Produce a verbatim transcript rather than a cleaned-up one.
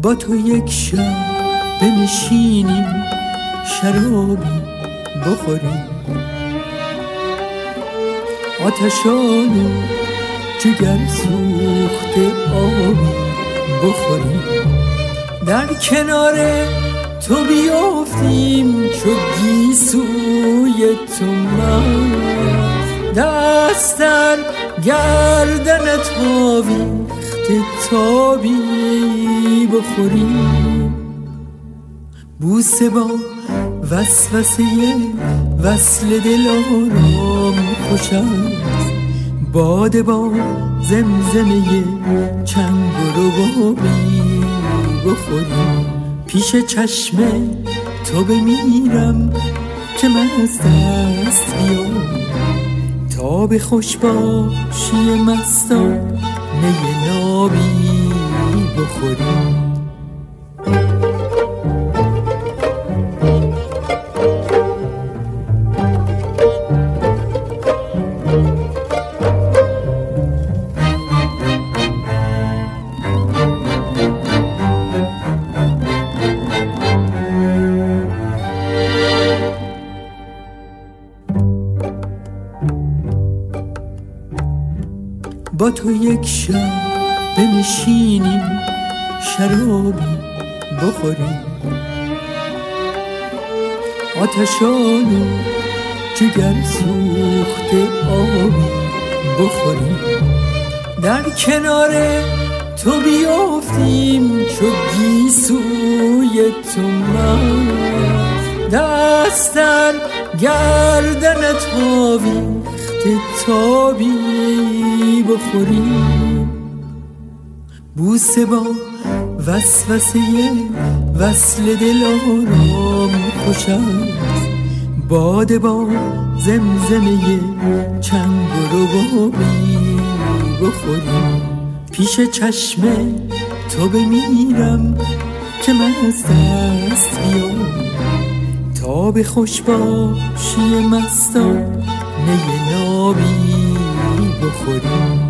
با تو یک شب بنشینیم، شرابی بخوریم، آتشالو جگر سوخته آبی بخوریم، در کنار تو بیافتیم چو گیسوی تو مست، دست در گردنت آویخته تابی بخوریم، بوسه با وسوسه وصل دلارام خوش است، باده با زمزمه چنگ و ربابی بخوریم، پیش چشم تو بمیرم که مست است بیام، تا به خوش باشی مستان می نابی بخوریم. با تو یک شب بنشینیم، شرابی بخوریم، آتشالو جگر سوخته آبی بخوریم، در کنار تو بیافتیم چو گیسوی تو مست، دست در گردنت آویخته تابی بخوریم، بوسه با وسوسه وصل دلارام خوش است، باده با زمزمه چنگ و ربابی بخوریم، پیش چشم تو بمیرم که مست است بیام، تا به خوش باشی مستان می نابی بخوریم.